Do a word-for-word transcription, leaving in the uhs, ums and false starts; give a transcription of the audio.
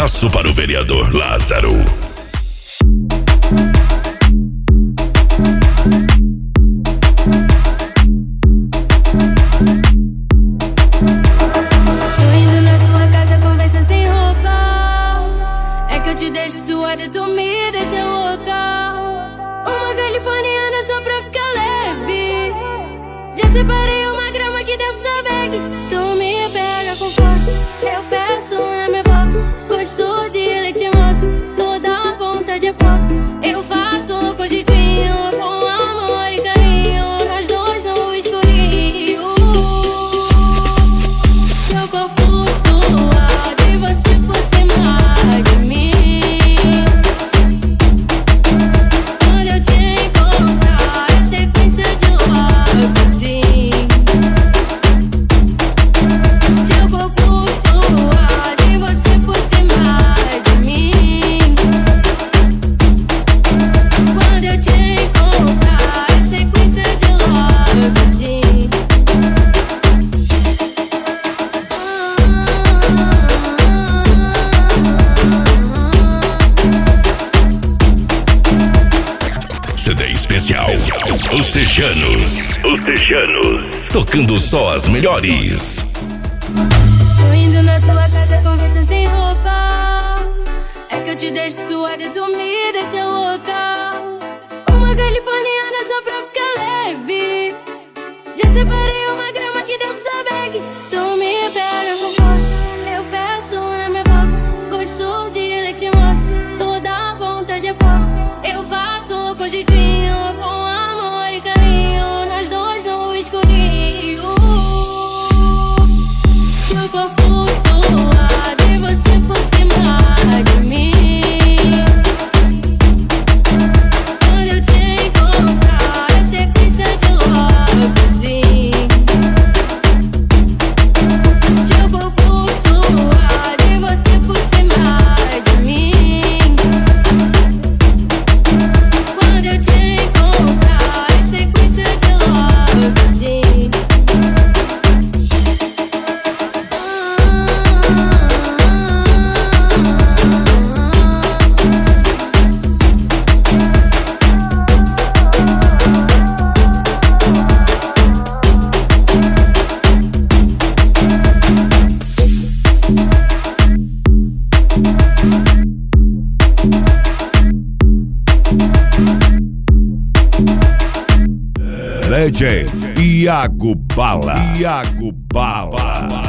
abraço para o vereador Lázaro. Te deixo suada, tu me deixa louca. Uma californiana só pra ficar leve. Já separei uma grama aqui dentro da bag. Tu me pega com força, eu peço na minha boca. Gosto de leite moça, toda vontade é pouco. Eu faço com jeitinho, com amor e carinho. Nós dois no escurinho. Seu corpo suado e você por cima de mim. C D especial Os Tejanos. Os Tejanos. Tocando só as melhores. Tô indo na tua casa, conversa sem roupa. É que eu te deixo suada, tu me deixa louca. Uma californiana só pra ficar leve. Já separei uma grama aqui dentro da bag. Tu me pega com força, eu peço na minha boca. Gosto de leite moça, toda vontade é pouco. Eu faço com jeitinho, com amor e carinho. Nós dois no escurinho. Seu corpo suado e você por cima de mim. Quando eu te encontrar, é sequência de love, assim. Seu corpo suado e você por cima de mim. Quando eu te encontrar, é sequência de love, assim. D J Iago Bala. Iago Bala.